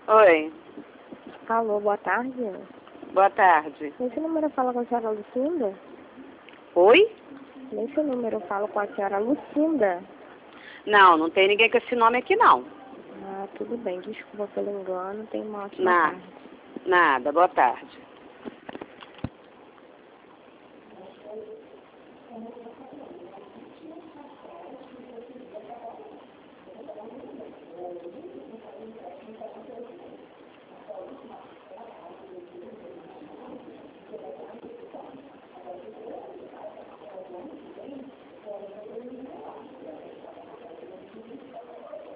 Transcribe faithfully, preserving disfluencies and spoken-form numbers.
Oi, Alô, boa tarde. boa tarde. Nesse número eu falo com a senhora Lucinda? Oi? Nesse número eu falo com a senhora Lucinda? Não, não tem ninguém com esse nome aqui não. Ah, tudo bem. Desculpa pelo engano. Tenha uma ótima Nada, tarde. nada, boa tarde.